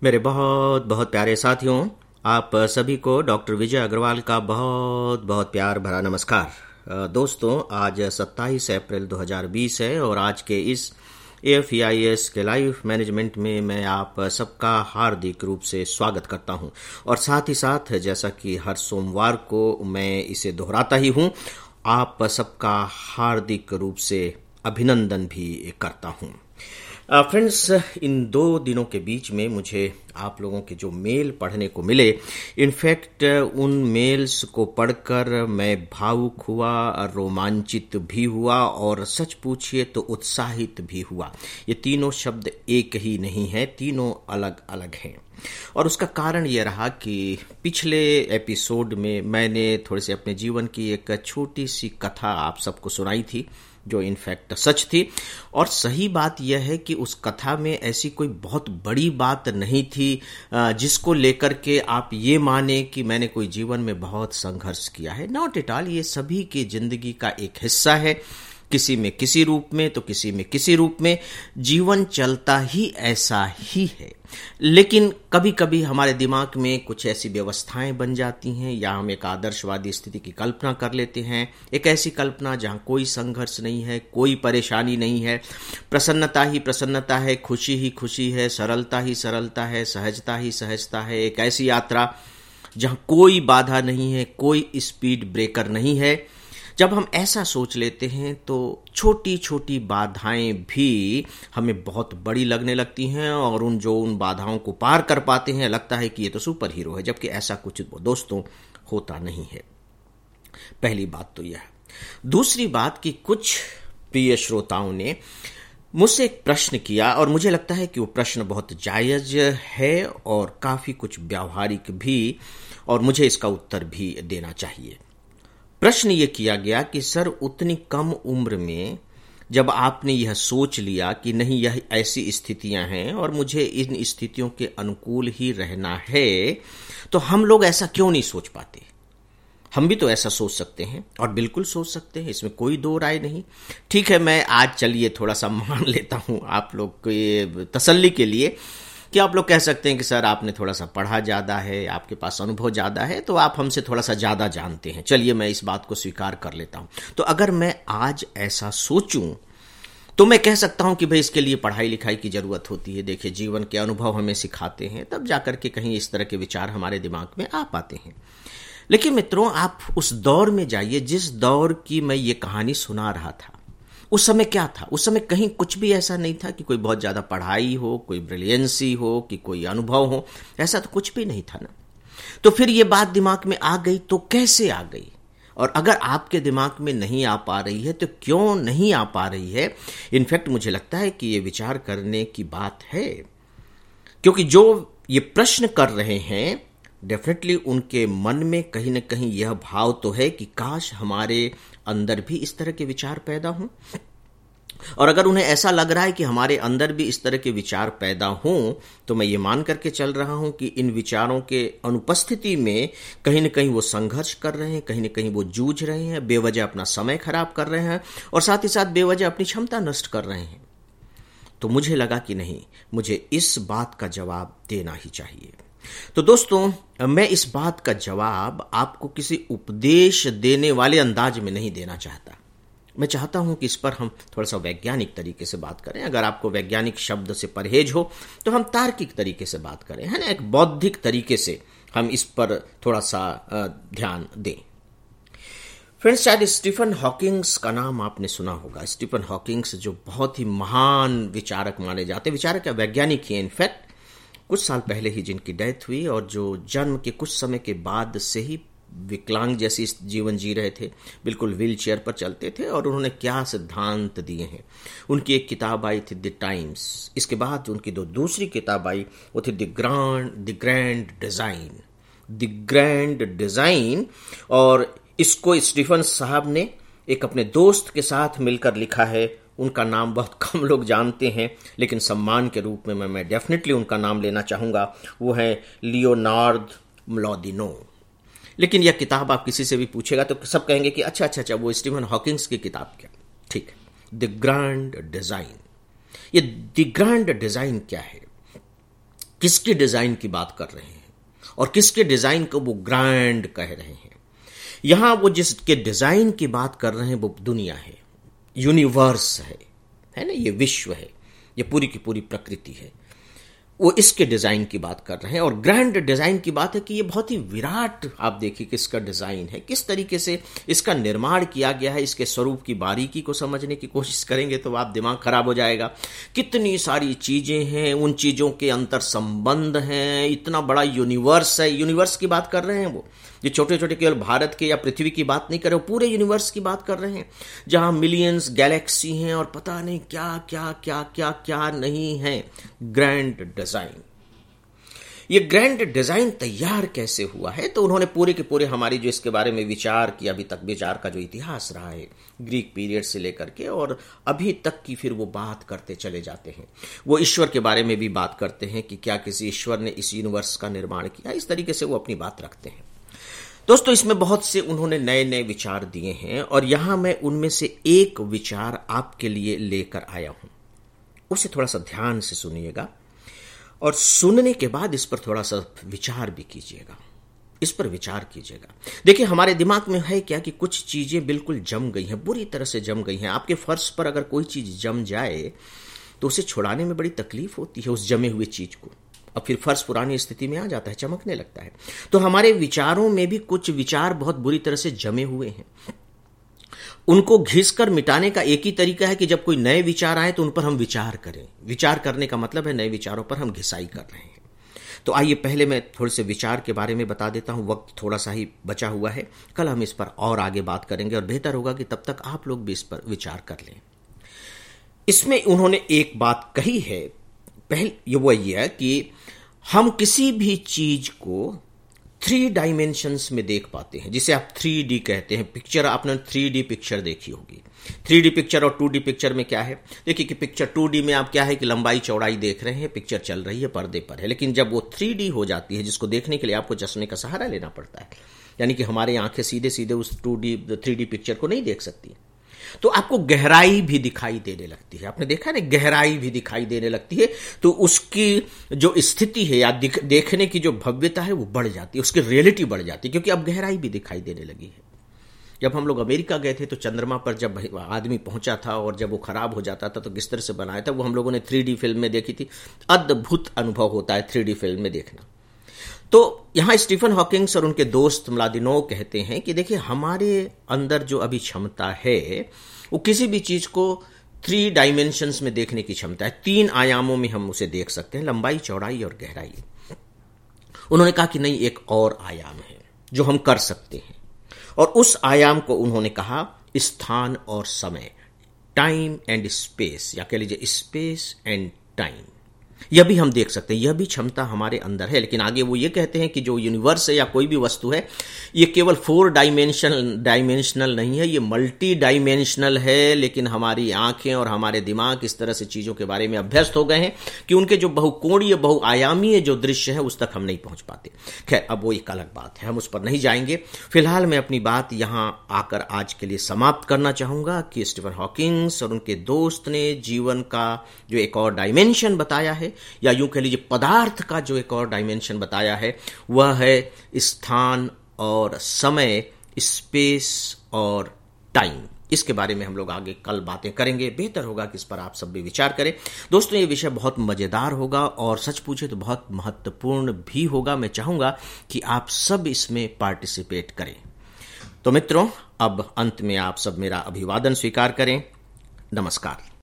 मेरे बहुत बहुत प्यारे साथियों, आप सभी को डॉक्टर विजय अग्रवाल का बहुत बहुत प्यार भरा नमस्कार। दोस्तों, आज 27 अप्रैल 2020 है और आज के इस AFEIS के लाइव मैनेजमेंट में मैं आप सबका हार्दिक रूप से स्वागत करता हूं। और साथ ही साथ जैसा कि हर सोमवार को मैं इसे दोहराता ही हूं, आप सबका हार्दिक रूप से अभिनंदन भी करता हूं। फ्रेंड्स, इन 2 दिनों के बीच में मुझे आप लोगों के जो मेल पढ़ने को मिले, इनफैक्ट उन मेल्स को पढ़कर मैं भावुक हुआ, रोमांचित भी हुआ और सच पूछिए तो उत्साहित भी हुआ। ये तीनों शब्द एक ही नहीं है, तीनों अलग अलग हैं। और उसका कारण ये रहा कि पिछले एपिसोड में मैंने थोड़े से अपने जीवन की एक छोटी सी कथा आप सबको सुनाई थी, जो इनफैक्ट सच थी। और सही बात यह है कि उस कथा में ऐसी कोई बहुत बड़ी बात नहीं थी जिसको लेकर के आप ये माने कि मैंने कोई जीवन में बहुत संघर्ष किया है। नॉट एट ऑल, ये सभी की जिंदगी का एक हिस्सा है। किसी में किसी रूप में तो किसी में किसी रूप में जीवन चलता ही ऐसा ही है। लेकिन कभी कभी हमारे दिमाग में कुछ ऐसी व्यवस्थाएं बन जाती हैं या हम एक आदर्शवादी स्थिति की कल्पना कर लेते हैं। एक ऐसी कल्पना जहां कोई संघर्ष नहीं है, कोई परेशानी नहीं है, प्रसन्नता ही प्रसन्नता है, खुशी ही खुशी है, सरलता ही सरलता है, सहजता ही सहजता है। एक ऐसी यात्रा जहां कोई बाधा नहीं है, कोई स्पीड ब्रेकर नहीं है। जब हम ऐसा सोच लेते हैं तो छोटी छोटी बाधाएं भी हमें बहुत बड़ी लगने लगती हैं और उन बाधाओं को पार कर पाते हैं, लगता है कि ये तो सुपर हीरो है, जबकि ऐसा कुछ दोस्तों होता नहीं है। पहली बात तो यह है। दूसरी बात कि कुछ प्रिय श्रोताओं ने मुझसे एक प्रश्न किया और मुझे लगता है कि वो प्रश्न बहुत जायज है और काफी कुछ व्यावहारिक भी, और मुझे इसका उत्तर भी देना चाहिए। प्रश्न ये किया गया कि सर, उतनी कम उम्र में जब आपने यह सोच लिया कि नहीं, यह ऐसी स्थितियां हैं और मुझे इन स्थितियों के अनुकूल ही रहना है, तो हम लोग ऐसा क्यों नहीं सोच पाते? हम भी तो ऐसा सोच सकते हैं और बिल्कुल सोच सकते हैं, इसमें कोई दो राय नहीं। ठीक है, मैं आज चलिए थोड़ा सा मान लेता हूं आप लोग के तसल्ली के लिए कि आप लोग कह सकते हैं कि सर, आपने थोड़ा सा पढ़ा ज़्यादा है, आपके पास अनुभव ज़्यादा है, तो आप हमसे थोड़ा सा ज़्यादा जानते हैं। चलिए, मैं इस बात को स्वीकार कर लेता हूं। तो अगर मैं आज ऐसा सोचूं तो मैं कह सकता हूं कि भाई, इसके लिए पढ़ाई लिखाई की ज़रूरत होती है। देखिए, जीवन के अनुभव हमें सिखाते हैं, तब जाकर के कहीं इस तरह के विचार हमारे दिमाग में आ पाते हैं। लेकिन मित्रों, आप उस दौर में जाइए जिस दौर की मैं ये कहानी सुना रहा था। उस समय क्या था? उस समय कहीं कुछ भी ऐसा नहीं था कि कोई बहुत ज्यादा पढ़ाई हो, कोई ब्रिलियंसी हो, कि कोई अनुभव हो। ऐसा तो कुछ भी नहीं था ना। तो फिर ये बात दिमाग में आ गई तो कैसे आ गई? और अगर आपके दिमाग में नहीं आ पा रही है तो क्यों नहीं आ पा रही है? इनफैक्ट मुझे लगता है कि ये विचार करने की बात है, क्योंकि जो ये प्रश्न कर रहे हैं, डेफिनेटली उनके मन में कहीं ना कहीं यह भाव तो है कि काश हमारे अंदर भी इस तरह के विचार पैदा हों। और अगर उन्हें ऐसा लग रहा है कि हमारे अंदर भी इस तरह के विचार पैदा हों, तो मैं ये मान करके चल रहा हूं कि इन विचारों के अनुपस्थिति में कहीं ना कहीं वो संघर्ष कर रहे हैं, कहीं ना कहीं वो जूझ रहे हैं, बेवजह अपना समय खराब कर रहे हैं और साथ ही साथ बेवजह अपनी क्षमता नष्ट कर रहे हैं। तो मुझे लगा कि नहीं, मुझे इस बात का जवाब देना ही चाहिए। तो दोस्तों, मैं इस बात का जवाब आपको किसी उपदेश देने वाले अंदाज में नहीं देना चाहता। मैं चाहता हूं कि इस पर हम थोड़ा सा वैज्ञानिक तरीके से बात करें। अगर आपको वैज्ञानिक शब्द से परहेज हो तो हम तार्किक तरीके से बात करें, है ना, एक बौद्धिक तरीके से हम इस पर थोड़ा सा ध्यान दें। फ्रेंड्स, शायद स्टीफन हॉकिंग्स का नाम आपने सुना होगा। स्टीफन हॉकिंग्स जो बहुत ही महान विचारक माने जाते, विचारक या वैज्ञानिक ही इनफैक्ट, कुछ साल पहले ही जिनकी डेथ हुई और जो जन्म के कुछ समय के बाद से ही विकलांग जैसी जीवन जी रहे थे, बिल्कुल व्हील चेयर पर चलते थे। और उन्होंने क्या सिद्धांत दिए हैं। उनकी एक किताब आई थी द टाइम्स, इसके बाद उनकी दूसरी किताब आई, वो थी द ग्रैंड डिजाइन। और इसको स्टीफन साहब ने एक अपने दोस्त के साथ मिलकर लिखा है। उनका नाम बहुत कम लोग जानते हैं, लेकिन सम्मान के रूप में मैं डेफिनेटली उनका नाम लेना चाहूंगा। वो है लियोनार्ड मॉलिनो। लेकिन यह किताब आप किसी से भी पूछेगा तो सब कहेंगे कि अच्छा, वो स्टीफन हॉकिंग्स की किताब क्या? ठीक है, द ग्रैंड डिजाइन। ये द ग्रैंड डिजाइन क्या है? किसके डिजाइन की बात कर रहे हैं और किसके डिजाइन को वो ग्रैंड कह रहे हैं। यहां वो जिसके डिजाइन की बात कर रहे हैं वो दुनिया है, यूनिवर्स है ना, ये विश्व है, ये पूरी की पूरी प्रकृति है, वो इसके डिजाइन की बात कर रहे हैं। और ग्रैंड डिजाइन की बात है कि ये बहुत ही विराट, आप देखिए किसका डिजाइन है, किस तरीके से इसका निर्माण किया गया है। इसके स्वरूप की बारीकी को समझने की कोशिश करेंगे तो आप दिमाग खराब हो जाएगा। कितनी सारी चीजें हैं, उन चीजों के अंतर संबंध हैं, इतना बड़ा यूनिवर्स है। यूनिवर्स की बात कर रहे हैं वो, ये छोटे छोटे केवल भारत के या पृथ्वी की बात नहीं कर रहे, पूरे यूनिवर्स की बात कर रहे हैं, जहां मिलियंस गैलेक्सी हैं और पता नहीं क्या क्या क्या क्या क्या नहीं है। ग्रैंड डिजाइन, ये ग्रैंड डिजाइन तैयार कैसे हुआ है, तो उन्होंने पूरे के पूरे हमारी जो इसके बारे में विचार किया, अभी तक विचार का जो इतिहास रहा है ग्रीक पीरियड से लेकर के और अभी तक की, फिर वो बात करते चले जाते हैं। वो ईश्वर के बारे में भी बात करते हैं कि क्या किसी ईश्वर ने इस यूनिवर्स का निर्माण किया, इस तरीके से वो अपनी बात रखते हैं। दोस्तों, इसमें बहुत से उन्होंने नए नए विचार दिए हैं और यहां मैं उनमें से एक विचार आपके लिए लेकर आया हूं, उसे थोड़ा सा ध्यान से सुनिएगा और सुनने के बाद इस पर थोड़ा सा विचार भी कीजिएगा, इस पर विचार कीजिएगा। देखिए, हमारे दिमाग में है क्या कि कुछ चीजें बिल्कुल जम गई हैं, बुरी तरह से जम गई हैं। आपके फर्श पर अगर कोई चीज जम जाए तो उसे छुड़ाने में बड़ी तकलीफ होती है, उस जमे हुए चीज को। अब फिर फर्श पुरानी स्थिति में आ जाता है, चमकने लगता है। तो हमारे विचारों में भी कुछ विचार बहुत बुरी तरह से जमे हुए हैं। उनको घिसकर मिटाने का एक ही तरीका है कि जब कोई नए विचार आए तो उन पर हम विचार करें। विचार करने का मतलब है नए विचारों पर हम घिसाई कर रहे हैं। तो आइए पहले मैं थोड़े से विचार के बारे में बता देता हूं, वक्त थोड़ा सा ही बचा हुआ है, कल हम इस पर और आगे बात करेंगे और बेहतर होगा कि तब तक आप लोग भी इस पर विचार कर लें। इसमें उन्होंने एक बात कही है, पहले वो ये है कि हम किसी भी चीज को 3 डायमेंशंस में देख पाते हैं, जिसे आप 3D कहते हैं। पिक्चर, आपने 3D पिक्चर देखी होगी। 3D पिक्चर और 2D पिक्चर में क्या है, देखिए कि पिक्चर 2D में आप क्या है कि लंबाई चौड़ाई देख रहे हैं, पिक्चर चल रही है, पर्दे पर है। लेकिन जब वो 3D हो जाती है, जिसको देखने के लिए आपको चश्मे का सहारा लेना पड़ता है, यानी कि हमारी आंखें सीधे सीधे उस 3D पिक्चर को नहीं देख सकती, तो आपको गहराई भी दिखाई देने लगती है। आपने देखा ना, गहराई भी दिखाई देने लगती है, तो उसकी जो स्थिति है या देखने की जो भव्यता है वो बढ़ जाती है, उसकी रियलिटी बढ़ जाती है, क्योंकि अब गहराई भी दिखाई देने लगी है। जब हम लोग अमेरिका गए थे तो चंद्रमा पर जब आदमी पहुंचा था और जब वो खराब हो जाता था तो किस तरह से बनाया था, वो हम लोगों ने 3D फिल्म में देखी थी। अद्भुत अनुभव होता है 3D फिल्म में देखना। तो यहां स्टीफन हॉकिंग्स और उनके दोस्त म्लादिनोव कहते हैं कि देखिए, हमारे अंदर जो अभी क्षमता है वो किसी भी चीज को 3 डायमेंशंस में देखने की क्षमता है। 3 आयामों में हम उसे देख सकते हैं, लंबाई, चौड़ाई और गहराई। उन्होंने कहा कि नहीं, एक और आयाम है जो हम कर सकते हैं, और उस आयाम को उन्होंने कहा स्थान और समय, टाइम एंड स्पेस, या कह लीजिए स्पेस एंड टाइम। यह भी हम देख सकते हैं, यह भी क्षमता हमारे अंदर है। लेकिन आगे वो ये कहते हैं कि जो यूनिवर्स है या कोई भी वस्तु है, ये केवल 4 डायमेंशनल नहीं है, ये मल्टी डायमेंशनल है। लेकिन हमारी आंखें और हमारे दिमाग इस तरह से चीजों के बारे में अभ्यस्त हो गए हैं कि उनके जो बहुकोणीय, बहुआयामीय जो दृश्य है उस तक हम नहीं पहुंच पाते। खैर, अब वो एक अलग बात है, हम उस पर नहीं जाएंगे। फिलहाल मैं अपनी बात यहां आकर आज के लिए समाप्त करना चाहूंगा कि स्टीफन हॉकिंग्स और उनके दोस्त ने जीवन का जो एक और डायमेंशन बताया है, या यूं कह लीजिए पदार्थ का जो एक और डायमेंशन बताया है, वह है स्थान और समय, स्पेस और टाइम। इसके बारे में हम लोग आगे कल बातें करेंगे। बेहतर होगा कि इस पर आप सब भी विचार करें। दोस्तों, ये विषय बहुत मजेदार होगा और सच पूछे तो बहुत महत्वपूर्ण भी होगा। मैं चाहूंगा कि आप सब इसमें पार्टिसिपेट करें। तो मित्रों, अब अंत में आप सब मेरा अभिवादन स्वीकार करें। नमस्कार।